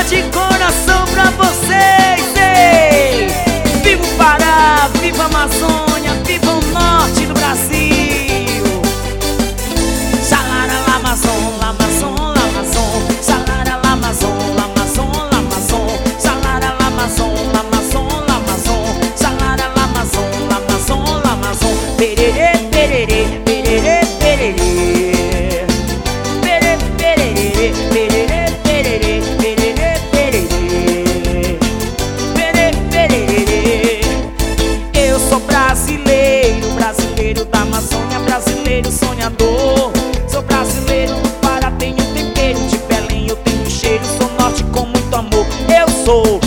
de coração pra vocês, ei! Viva o Pará, viva a Amazônia, viva o norte do Brasil. Salara Lamazon, Lamazon, Lamazon. Salara Lamazon, Lamazon, Lamazon. Salara Lamazon, Lamazon, Lamazon. Salara Lamazon, Lamazon, Lamazon. Pererê, pererê, pererê, pererê. Pererê, pererê, pererê, pererê, pererê, pererê. Pererê, pererê. Eu sou brasileiro, brasileiro da Amazônia, brasileiro sonhador. Sou brasileiro do Pará, tenho tempero de Belém, eu tenho cheiro, sou norte com muito amor. Eu sou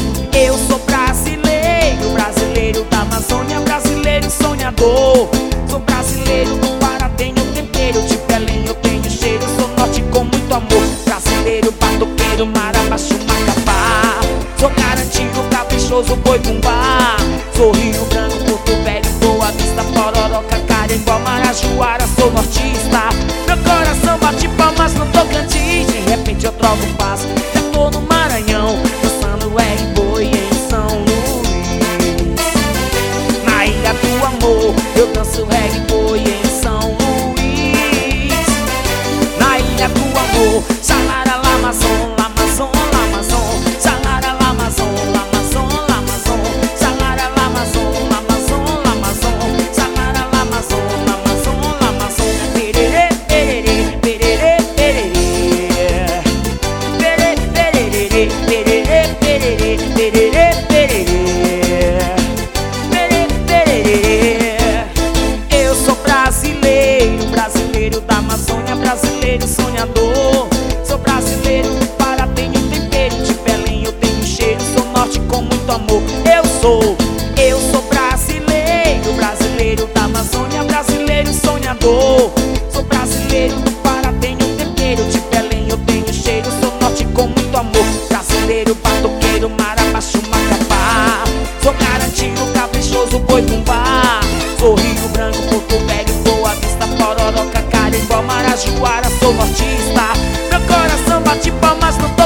brasileiro, brasileiro da Amazônia, brasileiro sonhador. Sou brasileiro do Pará, tenho tempero de Belém, eu tenho cheiro, sou norte com muito amor. Brasileiro, batuqueiro, marabaixo, macapá. Sou garantido, caprichoso, boi bumbá. Sou Rio Branco, Porto Velho, Boa Vista, Pororoca, Carimbó, Marajoara, sou nortista. Meu coração bate palmas no Tocantins, de repente eu troco o passo, já tô no Maranhão, dançando R-Boi em São Luís. Na ilha do amor, eu danço R-Boi em São Luís. Na ilha do amor, Salara Lamazon, Lamazon, Lamazon. Salara Lamazon, Lamazon, Lamazon. Salara Lamazon, Lamazon, Lamazon. Salara Lamazon, Lamazon, Lamazon. Pererê, pererê, pererê, pererê. Pererê, pererê, pererê, pererê, pererê, pererê. Pererê, pererê. Eu sou brasileiro, brasileiro da Amazônia, brasileiro sonhador. Sou brasileiro do Pará, tenho tempero de Belém, eu tenho cheiro, sou norte com muito amor. Eu sou brasileiro, brasileiro da Amazônia, brasileiro sonhador. Sou brasileiro do Pará, tenho tempero de Belém, eu tenho cheiro, sou norte com muito amor. Brasileiro, batuqueiro, marabaixo, macapá. Sou garantido, caprichoso, boi bumbá. Sou Rio Branco, Porto Velho, Boa Vista, Pororoca, Carimbó, Marajoara, sou nortista. Meu coração bate palmas no